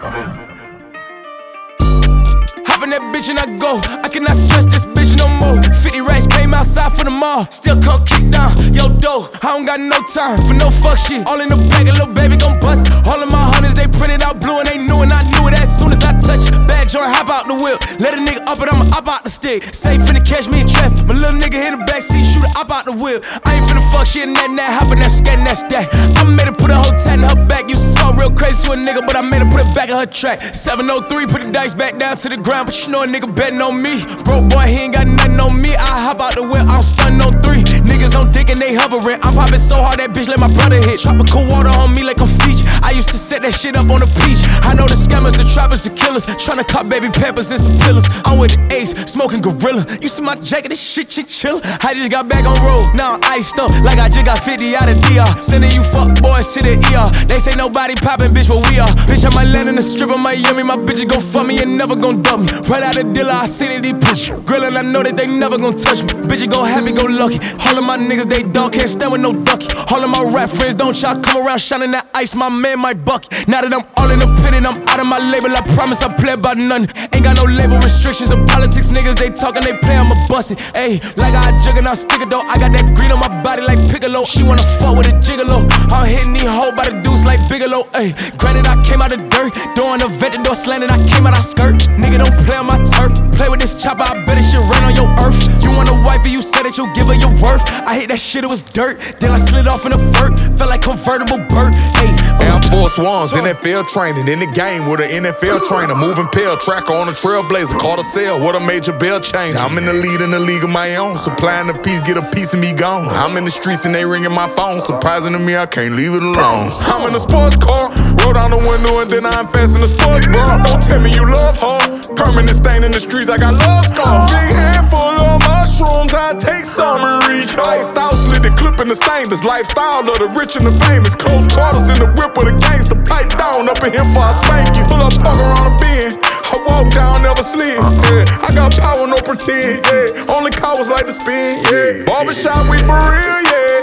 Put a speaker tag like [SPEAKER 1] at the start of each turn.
[SPEAKER 1] Hop in that bitch and I go. I cannot stress this bitch no more. 50 racks came outside for the mall. Still come kick down yo dough. I don't got no time for no fuck shit. All in the bag, a little baby gon' bust it. All of my honeys, they printed out blue and they knew, and I knew it as soon as I touch it. Bad joint, hop out the whip. Let a nigga up it, I'ma hop out the stick. Safe finna catch me in traffic. My little nigga in the backseat, shoot it, hop out the whip. I ain't finna fuck shit and that, hoppin' that scat and that's that. I made her put a whole tat in her back. Used to talk real crazy to a nigga, but I made her put it back in her track. 703, put the dice back down to the ground, but you know a nigga betting on me. Broke boy, he ain't got nothing on me. I hop out the whip, I'm stunning on 3. Niggas on dick and they hovering. I'm popping so hard that bitch let my brother hit. Tropical water on me like I'm Fiji. I used to set that shit up on the beach. I know the scammers, the trappers, the killers. Tryna cop baby peppers and some pillars. I'm with the Ace, smoking gorilla. You see my jacket, this shit chinchilla. I just got back on road, now I'm iced up like I just got 50 out of DR. Sending you fuck boys to the ER. They say nobody poppin', bitch, but we are. Bitch, I might land in the strip of Miami. My bitches gon' fuck me and never gon' dump me. Right out the dealer, I see that he push. Grillin', I know that they never gon' touch me. Bitches go happy, go lucky. All of my niggas, they dog, can't stand with no ducky. All of my rap friends, don't y'all come around shining that ice. My man, my bucket. Now that I'm all independent, I'm out of my label. I promise I play about nothing. Ain't got no label restrictions or politics. Niggas, they talkin', they play, I'ma bust it. Ayy, like I jug and I stick it though. I got that green on my body like Piccolo. She wanna fuck with a gigolo. I'm hitting these hoes by the deuce like Bigelow. Ayy, granted I came out of dirt. Door on the vet, the door slanted, I came out of skirt. Nigga, don't play on my turf. Play with this chopper, I bet it shit rain on your earth. You want a wife and you said that you'll give her your worth. I hate that shit, it was dirt. Then I slid off in a vert. Felt like convertible Burt. Ayy,
[SPEAKER 2] Air Force Ones, NFL training. In the game with an NFL trainer. Moving pill, tracker on a trailblazer. Caught a sale, what a major bell change. I'm in the lead in the league of my own. Supplying the piece, get a piece of me gone. I'm in the streets and they ringing my phone. Surprising to me, I can't leave it alone. I'm in a sports car, roll down the window and then I invest in the sports bar. Don't tell me you love her. Permanent stain in the streets, I got love scars. Big handful of mushrooms, I take some and reach. Iced out, slit the clip in the stainless. Lifestyle of the rich and the famous. Close quarters in the whip with a gangster. Pipe down up in here for I spank you. Pull up, fuck around a bend. I walk down, never slid. Yeah. I got power, no pretend. Yeah. Only cowards like to spin. Yeah. Barbershop, we for real, yeah.